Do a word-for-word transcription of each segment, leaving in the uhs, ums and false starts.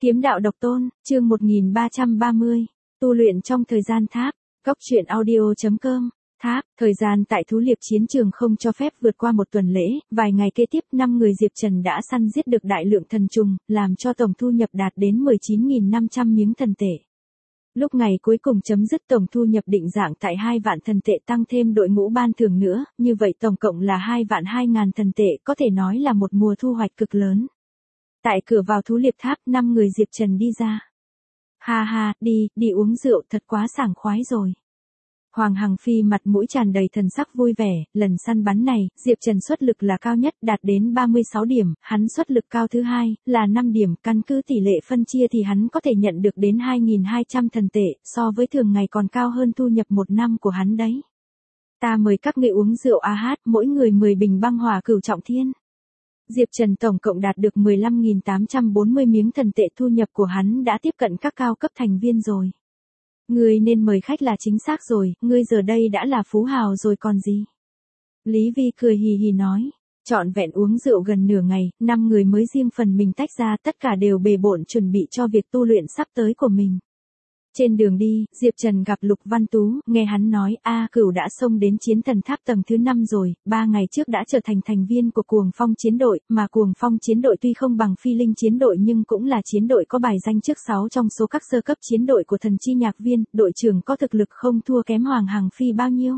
Kiếm đạo độc tôn, chương một nghìn ba trăm ba mươi. Tu luyện trong thời gian tháp. Góc truyện audio chấm com. Tháp, thời gian tại thú liệp chiến trường không cho phép vượt qua một tuần lễ, vài ngày kế tiếp năm người Diệp Trần đã săn giết được đại lượng thần trùng, làm cho tổng thu nhập đạt đến mười chín nghìn năm trăm miếng thần tệ. Lúc ngày cuối cùng chấm dứt tổng thu nhập định dạng tại hai vạn thần tệ tăng thêm đội ngũ ban thưởng nữa, như vậy tổng cộng là hai vạn hai ngàn thần tệ, có thể nói là một mùa thu hoạch cực lớn. Tại cửa vào thú liệp tháp, năm người Diệp Trần đi ra. Ha ha, đi, đi uống rượu thật quá sảng khoái rồi. Hoàng Hằng Phi mặt mũi tràn đầy thần sắc vui vẻ, lần săn bắn này, Diệp Trần xuất lực là cao nhất, đạt đến ba mươi sáu điểm, hắn xuất lực cao thứ hai, là năm điểm, căn cứ tỷ lệ phân chia thì hắn có thể nhận được đến hai nghìn hai trăm thần tệ, so với thường ngày còn cao hơn thu nhập một năm của hắn đấy. Ta mời các ngươi uống rượu a hát, mỗi người mười bình băng hỏa cửu trọng thiên. Diệp Trần tổng cộng đạt được mười lăm nghìn tám trăm bốn mươi miếng thần tệ, thu nhập của hắn đã tiếp cận các cao cấp thành viên rồi. Ngươi nên mời khách là chính xác rồi, ngươi giờ đây đã là phú hào rồi còn gì. Lý Vi cười hì hì nói, trọn vẹn uống rượu gần nửa ngày, năm người mới riêng phần mình tách ra, tất cả đều bề bộn chuẩn bị cho việc tu luyện sắp tới của mình. Trên đường đi, Diệp Trần gặp Lục Văn Tú, nghe hắn nói, A Cửu đã xông đến chiến thần tháp tầng thứ năm rồi, ba ngày trước đã trở thành thành viên của Cuồng Phong chiến đội, mà Cuồng Phong chiến đội tuy không bằng Phi Linh chiến đội nhưng cũng là chiến đội có bài danh trước sáu trong số các sơ cấp chiến đội của thần chi nhạc viên, đội trưởng có thực lực không thua kém Hoàng Hằng Phi bao nhiêu.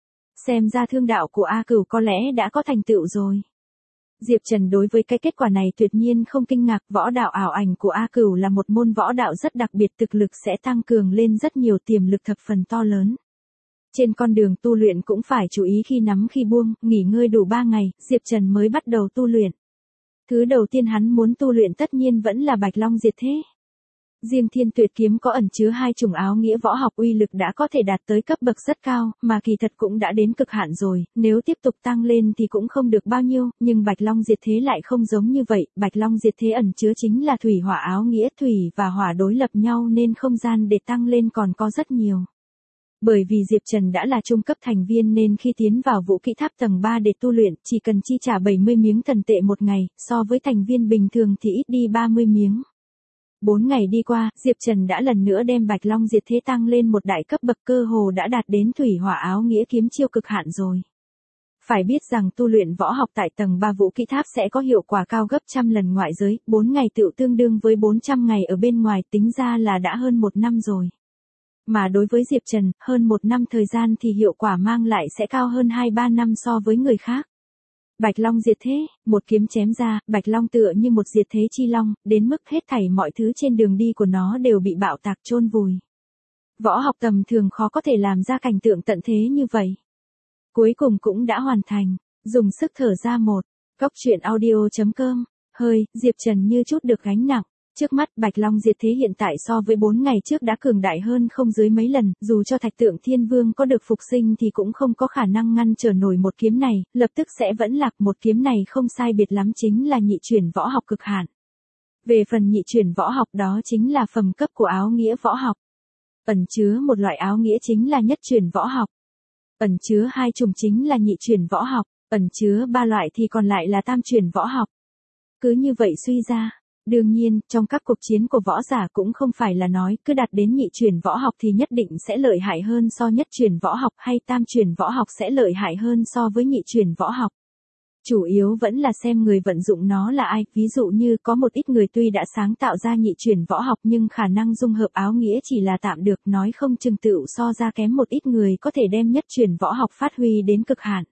Xem ra thương đạo của A Cửu có lẽ đã có thành tựu rồi. Diệp Trần đối với cái kết quả này tuyệt nhiên không kinh ngạc, võ đạo ảo ảnh của A Cửu là một môn võ đạo rất đặc biệt, thực lực sẽ tăng cường lên rất nhiều, tiềm lực thập phần to lớn. Trên con đường tu luyện cũng phải chú ý khi nắm khi buông, nghỉ ngơi đủ ba ngày, Diệp Trần mới bắt đầu tu luyện. Thứ đầu tiên hắn muốn tu luyện tất nhiên vẫn là Bạch Long Diệt Thế. Riêng Thiên Tuyệt kiếm có ẩn chứa hai chủng áo nghĩa võ học, uy lực đã có thể đạt tới cấp bậc rất cao, mà kỳ thật cũng đã đến cực hạn rồi, nếu tiếp tục tăng lên thì cũng không được bao nhiêu, nhưng Bạch Long Diệt Thế lại không giống như vậy, Bạch Long Diệt Thế ẩn chứa chính là thủy hỏa áo nghĩa, thủy và hỏa đối lập nhau nên không gian để tăng lên còn có rất nhiều. Bởi vì Diệp Trần đã là trung cấp thành viên nên khi tiến vào vũ kỹ tháp tầng ba để tu luyện, chỉ cần chi trả bảy mươi miếng thần tệ một ngày, so với thành viên bình thường thì ít đi ba mươi miếng. Bốn ngày đi qua, Diệp Trần đã lần nữa đem Bạch Long Diệt Thế tăng lên một đại cấp bậc, cơ hồ đã đạt đến thủy hỏa áo nghĩa kiếm chiêu cực hạn rồi. Phải biết rằng tu luyện võ học tại tầng ba vũ kỹ tháp sẽ có hiệu quả cao gấp trăm lần ngoại giới, bốn ngày tựu tương đương với bốn trăm ngày ở bên ngoài, tính ra là đã hơn một năm rồi. Mà đối với Diệp Trần, hơn một năm thời gian thì hiệu quả mang lại sẽ cao hơn hai ba năm so với người khác. Bạch Long Diệt Thế, một kiếm chém ra, Bạch Long tựa như một diệt thế chi long, đến mức hết thảy mọi thứ trên đường đi của nó đều bị bạo tạc chôn vùi. Võ học tầm thường khó có thể làm ra cảnh tượng tận thế như vậy. Cuối cùng cũng đã hoàn thành, dùng sức thở ra một. Góc truyện audio chấm com, hơi, Diệp Trần như chút được gánh nặng. Trước mắt Bạch Long Diệt Thế hiện tại so với bốn ngày trước đã cường đại hơn không dưới mấy lần, dù cho Thạch Tượng Thiên Vương có được phục sinh thì cũng không có khả năng ngăn trở nổi một kiếm này, lập tức sẽ vẫn lạc. Một kiếm này không sai biệt lắm chính là nhị chuyển võ học cực hạn. Về phần nhị chuyển võ học đó chính là phẩm cấp của áo nghĩa võ học. Ẩn chứa một loại áo nghĩa chính là nhất chuyển võ học. Ẩn chứa hai chủng chính là nhị chuyển võ học, ẩn chứa ba loại thì còn lại là tam chuyển võ học. Cứ như vậy suy ra. Đương nhiên, trong các cuộc chiến của võ giả cũng không phải là nói cứ đạt đến nhị chuyển võ học thì nhất định sẽ lợi hại hơn so nhất chuyển võ học, hay tam chuyển võ học sẽ lợi hại hơn so với nhị chuyển võ học. Chủ yếu vẫn là xem người vận dụng nó là ai, ví dụ như có một ít người tuy đã sáng tạo ra nhị chuyển võ học nhưng khả năng dung hợp áo nghĩa chỉ là tạm được, nói không chừng tựu so ra kém một ít người có thể đem nhất chuyển võ học phát huy đến cực hạn.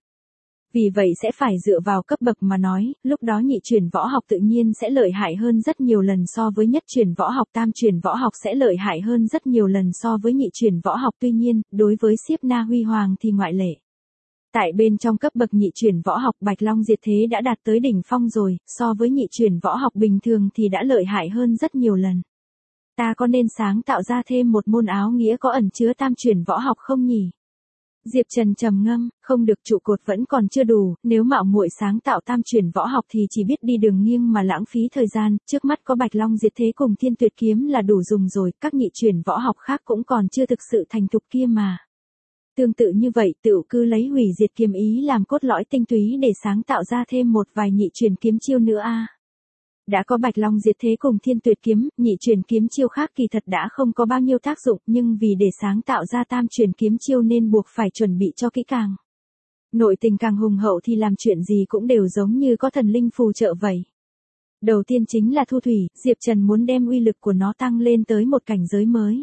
Vì vậy sẽ phải dựa vào cấp bậc mà nói, lúc đó nhị chuyển võ học tự nhiên sẽ lợi hại hơn rất nhiều lần so với nhất chuyển võ học, tam chuyển võ học sẽ lợi hại hơn rất nhiều lần so với nhị chuyển võ học, tuy nhiên, đối với Siếp Na Huy Hoàng thì ngoại lệ. Tại bên trong cấp bậc nhị chuyển võ học, Bạch Long Diệt Thế đã đạt tới đỉnh phong rồi, so với nhị chuyển võ học bình thường thì đã lợi hại hơn rất nhiều lần. Ta có nên sáng tạo ra thêm một môn áo nghĩa có ẩn chứa tam chuyển võ học không nhỉ? Diệp Trần trầm ngâm, không được, trụ cột vẫn còn chưa đủ, nếu mạo muội sáng tạo tam chuyển võ học thì chỉ biết đi đường nghiêng mà lãng phí thời gian, trước mắt có Bạch Long Diệt Thế cùng Thiên Tuyệt kiếm là đủ dùng rồi, các nhị chuyển võ học khác cũng còn chưa thực sự thành thục kia mà. Tương tự như vậy, tựu cứ lấy hủy diệt kiếm ý làm cốt lõi tinh túy để sáng tạo ra thêm một vài nhị chuyển kiếm chiêu nữa a. Đã có Bạch Long Diệt Thế cùng Thiên Tuyệt Kiếm, nhị truyền kiếm chiêu khác kỳ thật đã không có bao nhiêu tác dụng, nhưng vì để sáng tạo ra tam truyền kiếm chiêu nên buộc phải chuẩn bị cho kỹ càng. Nội tình càng hùng hậu thì làm chuyện gì cũng đều giống như có thần linh phù trợ vậy. Đầu tiên chính là thu thủy, Diệp Trần muốn đem uy lực của nó tăng lên tới một cảnh giới mới.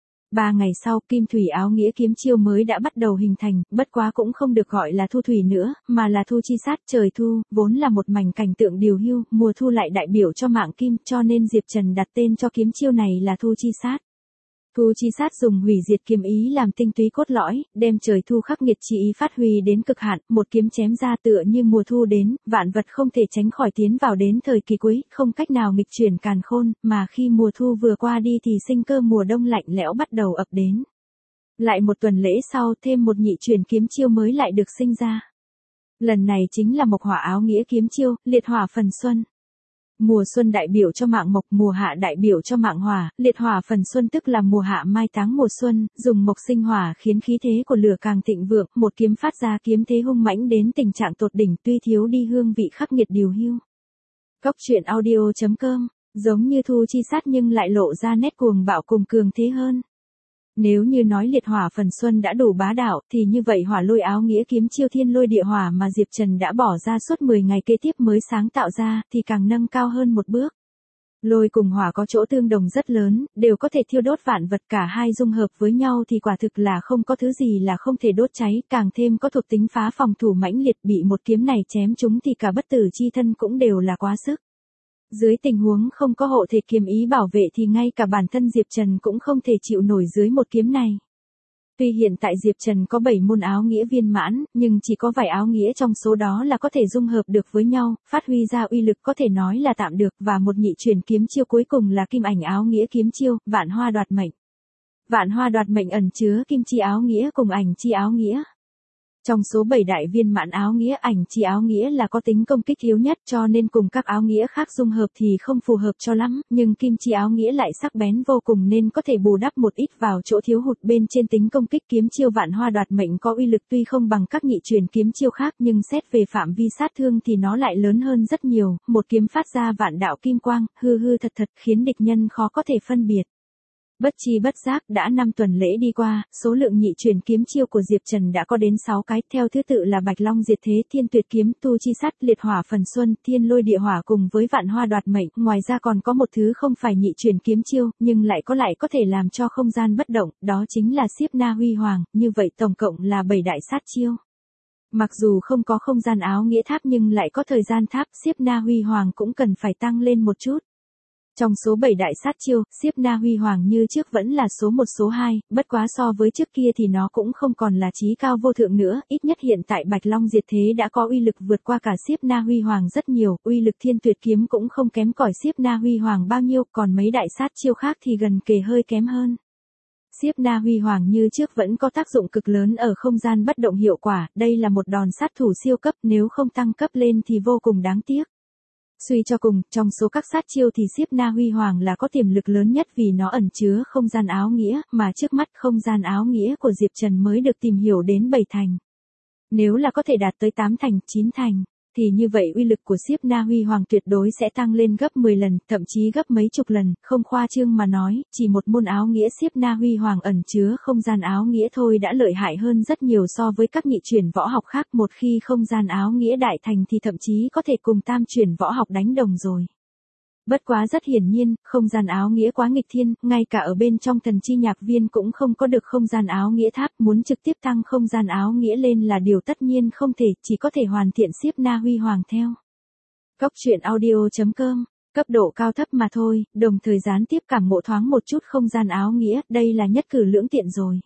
Ba ngày sau, kim thủy áo nghĩa kiếm chiêu mới đã bắt đầu hình thành, bất quá cũng không được gọi là thu thủy nữa, mà là thu chi sát. Trời thu, vốn là một mảnh cảnh tượng điều hưu, mùa thu lại đại biểu cho mạng kim, cho nên Diệp Trần đặt tên cho kiếm chiêu này là thu chi sát. Thu chi sát dùng hủy diệt kiếm ý làm tinh túy cốt lõi, đem trời thu khắc nghiệt chi ý phát huy đến cực hạn, một kiếm chém ra tựa như mùa thu đến, vạn vật không thể tránh khỏi tiến vào đến thời kỳ cuối, không cách nào nghịch chuyển càn khôn, mà khi mùa thu vừa qua đi thì sinh cơ mùa đông lạnh lẽo bắt đầu ập đến. Lại một tuần lễ sau, thêm một nhị truyền kiếm chiêu mới lại được sinh ra. Lần này chính là mộc hỏa áo nghĩa kiếm chiêu, liệt hỏa phần xuân. Mùa xuân đại biểu cho mạng mộc, mùa hạ đại biểu cho mạng hỏa, liệt hỏa phần xuân tức là mùa hạ mai táng mùa xuân, dùng mộc sinh hỏa khiến khí thế của lửa càng thịnh vượng, một kiếm phát ra kiếm thế hung mãnh đến tình trạng tột đỉnh, tuy thiếu đi hương vị khắc nghiệt điều hưu. Cốc truyện audio chấm com, giống như thu chi sát nhưng lại lộ ra nét cuồng bạo cùng cường thế hơn. Nếu như nói liệt hỏa phần xuân đã đủ bá đạo, thì như vậy hỏa lôi áo nghĩa kiếm chiêu thiên lôi địa hỏa mà Diệp Trần đã bỏ ra suốt mười ngày kế tiếp mới sáng tạo ra, thì càng nâng cao hơn một bước. Lôi cùng hỏa có chỗ tương đồng rất lớn, đều có thể thiêu đốt vạn vật, cả hai dung hợp với nhau thì quả thực là không có thứ gì là không thể đốt cháy, càng thêm có thuộc tính phá phòng thủ mãnh liệt, bị một kiếm này chém trúng thì cả bất tử chi thân cũng đều là quá sức. Dưới tình huống không có hộ thể kiếm ý bảo vệ thì ngay cả bản thân Diệp Trần cũng không thể chịu nổi dưới một kiếm này. Tuy hiện tại Diệp Trần có bảy môn áo nghĩa viên mãn, nhưng chỉ có vài áo nghĩa trong số đó là có thể dung hợp được với nhau, phát huy ra uy lực có thể nói là tạm được, và một nhị truyền kiếm chiêu cuối cùng là kim ảnh áo nghĩa kiếm chiêu, vạn hoa đoạt mệnh. Vạn hoa đoạt mệnh ẩn chứa kim chi áo nghĩa cùng ảnh chi áo nghĩa. Trong số bảy đại viên mãn áo nghĩa, ảnh chi áo nghĩa là có tính công kích yếu nhất, cho nên cùng các áo nghĩa khác dung hợp thì không phù hợp cho lắm, nhưng kim chi áo nghĩa lại sắc bén vô cùng nên có thể bù đắp một ít vào chỗ thiếu hụt bên trên tính công kích. Kiếm chiêu vạn hoa đoạt mệnh có uy lực tuy không bằng các nhị truyền kiếm chiêu khác, nhưng xét về phạm vi sát thương thì nó lại lớn hơn rất nhiều, một kiếm phát ra vạn đạo kim quang, hư hư thật thật khiến địch nhân khó có thể phân biệt. Bất chi bất giác, đã năm tuần lễ đi qua, số lượng nhị truyền kiếm chiêu của Diệp Trần đã có đến sáu cái, theo thứ tự là Bạch Long Diệt Thế, Thiên Tuyệt Kiếm, Tu Chi Sát, Liệt Hỏa Phần Xuân, Thiên Lôi Địa Hỏa cùng với Vạn Hoa Đoạt Mệnh. Ngoài ra còn có một thứ không phải nhị truyền kiếm chiêu, nhưng lại có lại có thể làm cho không gian bất động, đó chính là Xiếp Na Huy Hoàng, như vậy tổng cộng là bảy đại sát chiêu. Mặc dù không có không gian áo nghĩa tháp nhưng lại có thời gian tháp, Xiếp Na Huy Hoàng cũng cần phải tăng lên một chút. Trong số bảy đại sát chiêu, Xiếp Na Huy Hoàng như trước vẫn là số một số hai, bất quá so với trước kia thì nó cũng không còn là chí cao vô thượng nữa, ít nhất hiện tại Bạch Long Diệt Thế đã có uy lực vượt qua cả Xiếp Na Huy Hoàng rất nhiều, uy lực Thiên Tuyệt Kiếm cũng không kém cỏi Xiếp Na Huy Hoàng bao nhiêu, còn mấy đại sát chiêu khác thì gần kề hơi kém hơn. Xiếp Na Huy Hoàng như trước vẫn có tác dụng cực lớn ở không gian bất động hiệu quả, đây là một đòn sát thủ siêu cấp, nếu không tăng cấp lên thì vô cùng đáng tiếc. Suy cho cùng, trong số các sát chiêu thì Xiếp Na Huy Hoàng là có tiềm lực lớn nhất vì nó ẩn chứa không gian áo nghĩa, mà trước mắt không gian áo nghĩa của Diệp Trần mới được tìm hiểu đến bảy thành. Nếu là có thể đạt tới tám thành, chín thành, thì như vậy uy lực của Xiếp Na Huy Hoàng tuyệt đối sẽ tăng lên gấp mười lần, thậm chí gấp mấy chục lần, không khoa trương mà nói, chỉ một môn áo nghĩa Xiếp Na Huy Hoàng ẩn chứa không gian áo nghĩa thôi đã lợi hại hơn rất nhiều so với các nhị truyền võ học khác, một khi không gian áo nghĩa đại thành thì thậm chí có thể cùng tam truyền võ học đánh đồng rồi. Bất quá rất hiển nhiên, không gian áo nghĩa quá nghịch thiên, ngay cả ở bên trong thần chi nhạc viên cũng không có được không gian áo nghĩa tháp, muốn trực tiếp tăng không gian áo nghĩa lên là điều tất nhiên không thể, chỉ có thể hoàn thiện Xiếp Na Huy Hoàng theo. Cốc truyện audio chấm com, cấp độ cao thấp mà thôi, đồng thời gián tiếp cảm ngộ thoáng một chút không gian áo nghĩa, đây là nhất cử lưỡng tiện rồi.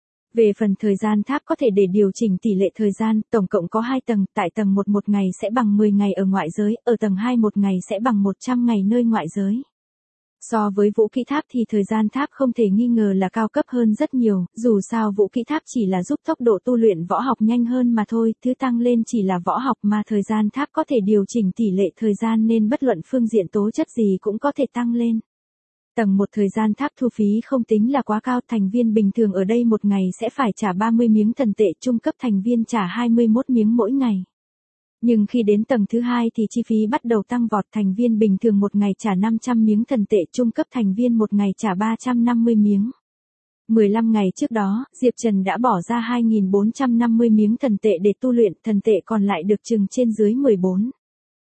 Về phần thời gian tháp có thể để điều chỉnh tỷ lệ thời gian, tổng cộng có hai tầng, tại tầng một một ngày sẽ bằng mười ngày ở ngoại giới, ở tầng hai một ngày sẽ bằng một trăm ngày nơi ngoại giới. So với vũ kỹ tháp thì thời gian tháp không thể nghi ngờ là cao cấp hơn rất nhiều, dù sao vũ kỹ tháp chỉ là giúp tốc độ tu luyện võ học nhanh hơn mà thôi, thứ tăng lên chỉ là võ học mà thời gian tháp có thể điều chỉnh tỷ lệ thời gian nên bất luận phương diện tố chất gì cũng có thể tăng lên. Tầng một thời gian tháp thu phí không tính là quá cao, thành viên bình thường ở đây một ngày sẽ phải trả ba mươi miếng thần tệ, trung cấp thành viên trả hai mươi mốt miếng mỗi ngày. Nhưng khi đến tầng thứ hai thì chi phí bắt đầu tăng vọt, thành viên bình thường một ngày trả năm trăm miếng thần tệ, trung cấp thành viên một ngày trả ba trăm năm mươi miếng. mười lăm ngày trước đó, Diệp Trần đã bỏ ra hai nghìn bốn trăm năm mươi miếng thần tệ để tu luyện, thần tệ còn lại được chừng trên dưới mười bốn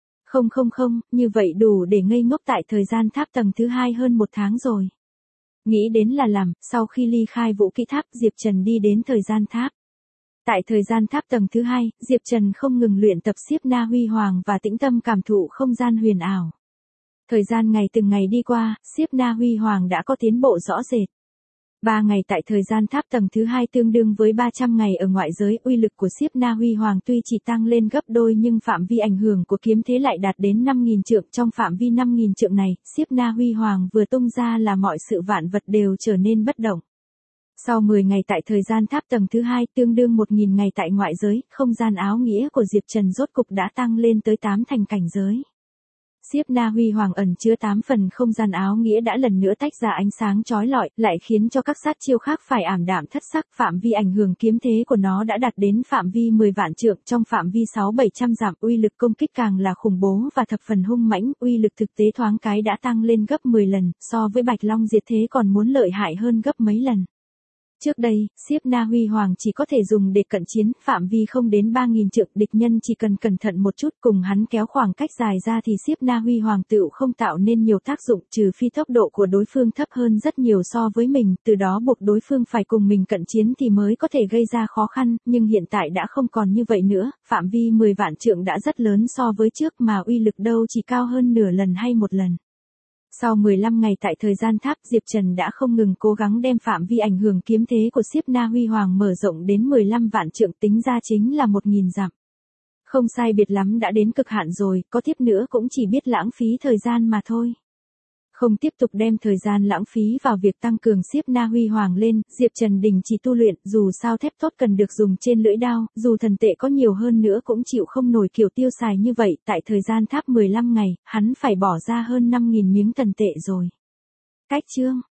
nghìn, như vậy đủ để ngây ngốc tại thời gian tháp tầng thứ hai hơn một tháng rồi. Nghĩ đến là làm, sau khi ly khai vũ kỹ tháp, Diệp Trần đi đến thời gian tháp. Tại thời gian tháp tầng thứ hai, Diệp Trần không ngừng luyện tập Xiếp Na Huy Hoàng và tĩnh tâm cảm thụ không gian huyền ảo. Thời gian ngày từng ngày đi qua, Xiếp Na Huy Hoàng đã có tiến bộ rõ rệt. ba ngày tại thời gian tháp tầng thứ hai tương đương với ba trăm ngày ở ngoại giới, uy lực của Xiếp Na Huy Hoàng tuy chỉ tăng lên gấp đôi nhưng phạm vi ảnh hưởng của kiếm thế lại đạt đến năm nghìn trượng. Trong phạm vi năm nghìn trượng này, Xiếp Na Huy Hoàng vừa tung ra là mọi sự vạn vật đều trở nên bất động. Sau mười ngày tại thời gian tháp tầng thứ hai tương đương một nghìn ngày tại ngoại giới, không gian áo nghĩa của Diệp Trần rốt cục đã tăng lên tới tám thành cảnh giới. Xiếp Na Huy Hoàng ẩn chứa tám phần không gian áo nghĩa đã lần nữa tách ra ánh sáng chói lọi, lại khiến cho các sát chiêu khác phải ảm đạm thất sắc. Phạm vi ảnh hưởng kiếm thế của nó đã đạt đến phạm vi mười vạn trượng, trong phạm vi sáu bảy trăm dặm, uy lực công kích càng là khủng bố và thập phần hung mãnh, uy lực thực tế thoáng cái đã tăng lên gấp mười lần, so với Bạch Long diệt thế còn muốn lợi hại hơn gấp mấy lần. Trước đây, Xiếp Na Huy Hoàng chỉ có thể dùng để cận chiến, phạm vi không đến ba nghìn trượng, địch nhân chỉ cần cẩn thận một chút cùng hắn kéo khoảng cách dài ra thì Xiếp Na Huy Hoàng tựu không tạo nên nhiều tác dụng, trừ phi tốc độ của đối phương thấp hơn rất nhiều so với mình, từ đó buộc đối phương phải cùng mình cận chiến thì mới có thể gây ra khó khăn, nhưng hiện tại đã không còn như vậy nữa, phạm vi mười vạn trượng đã rất lớn so với trước mà uy lực đâu chỉ cao hơn nửa lần hay một lần. Sau mười lăm ngày tại thời gian tháp, Diệp Trần đã không ngừng cố gắng đem phạm vi ảnh hưởng kiếm thế của Xiếp Na Huy Hoàng mở rộng đến mười lăm vạn trượng, tính ra chính là một nghìn dặm. Không sai biệt lắm đã đến cực hạn rồi, có tiếp nữa cũng chỉ biết lãng phí thời gian mà thôi. Không tiếp tục đem thời gian lãng phí vào việc tăng cường Xiếp Na Huy Hoàng lên, Diệp Trần đình chỉ tu luyện, dù sao thép tốt cần được dùng trên lưỡi đao, dù thần tệ có nhiều hơn nữa cũng chịu không nổi kiểu tiêu xài như vậy, tại thời gian tháp mười lăm ngày, hắn phải bỏ ra hơn năm nghìn miếng thần tệ rồi. Cách chương